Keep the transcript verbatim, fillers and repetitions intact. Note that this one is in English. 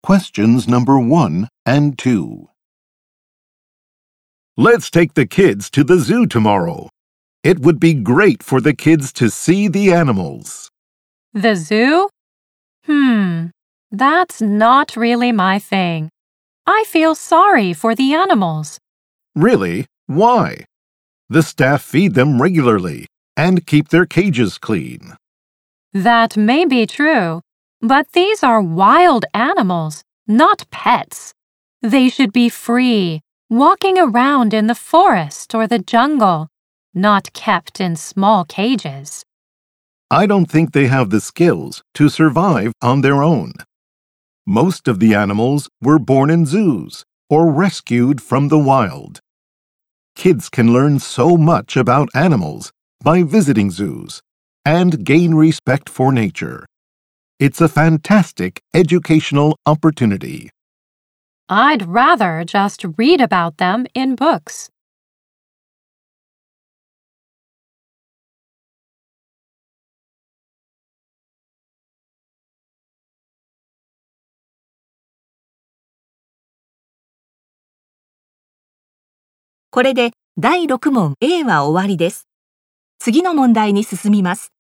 Questions number one and two. Let's take the kids to the zoo tomorrow. It would be great for the kids to see the animals. The zoo? Hmm, that's not really my thing. I feel sorry for the animals. Really? Why? The staff feed them regularly and keep their cages clean. That may be true, but these are wild animals, not pets. They should be free, walking around in the forest or the jungle, not kept in small cages. I don't think they have the skills to survive on their own. Most of the animals were born in zoos or rescued from the wild. Kids can learn so much about animals by visiting zoos and gain respect for nature. It's a fantastic educational opportunity. I'd rather just read about them in books. これでだいろく問 A は終わりです。次の問題に進みます。